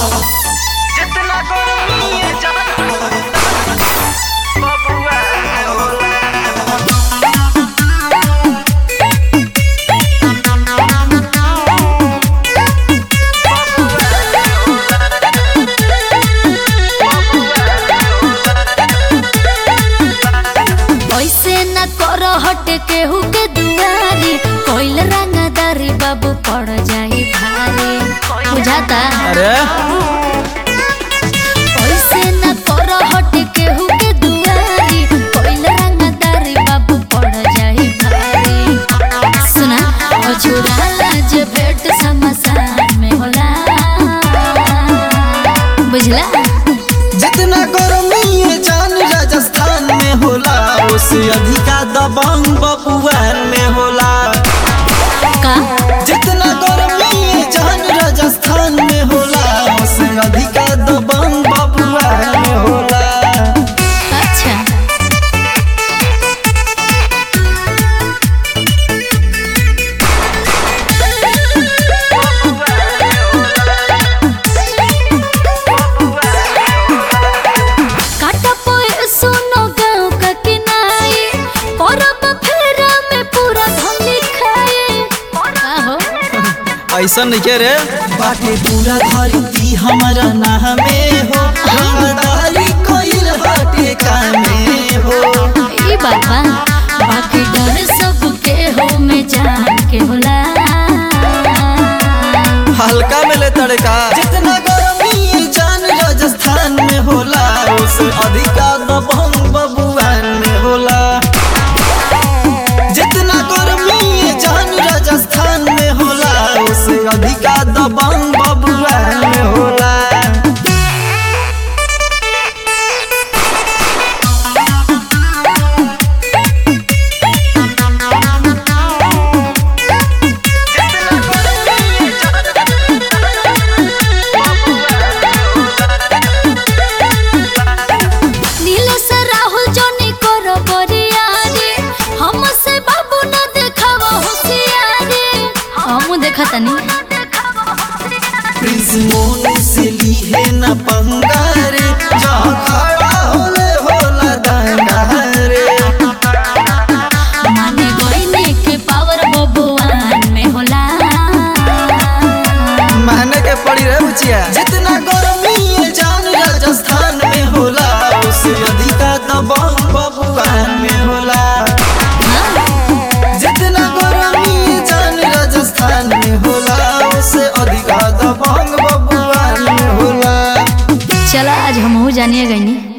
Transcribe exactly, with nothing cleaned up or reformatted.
जितना गर्मी है जान बबुआ होला। ऐसे न कर हट केहू के दुआरी कोइल रंगदारी बाबू पड़ जाई भारी बुझाता। अरे ऐसे न कर हट केहू के दुआरी कोइल रंगदारी बाबू पड़ जाई भारी। सुना ओ छुराला जे भेट समसान में होला बुझला। जितना गर्मी है जान राजस्थान में होला उससे अधिका दबंग बबुआन में होला। का जितना गर्मी है जान राजस्थान में होला उससे अधिका दबंग बबुआन में होला। अच्छा काटा पोए सुनो गाँव का किनाई परब फेरा में पूरा धनी खाए का हो। ऐसा नहीं के रे बाटे पूरा धरती हमारा नामे हो हमारी कोइल बाटे कामे हो। ई बात बा बाकी डर सबके हो में जान के होला। हल्का मिले तड़का जितना गर्मी है जान राजस्थान में होला उससे अधिका दबंग बबुआन में होला। जितना गर्मी है जान राजस्थान में होला उससे अधिका दबंग बबुआन में होला। नीलेश राहुल जोनी करो बरियारी हमसे बाबू न देखावा होशियारी हम देखा तनी। प्रिंस मोनू से ली है न पंगारे जहाँ खड़ा होले होला दंगारे। माने गोइने के पावर बबुआन में होला। माने के पड़ी रे बुचिया जितना गर्मी है जान राजस्थान में होला उससे अधिका दबंग बबुआन में होला। जितना गर्मी है जान राजस्थान में होला उससे अधिका दबंग बबुआन में होला। चला आज हम जानिए गई